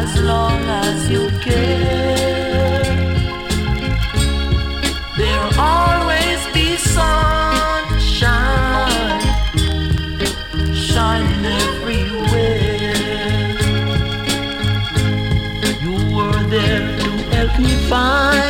as long as you care. There'll always be sunshine shining everywhere. You were there to help me find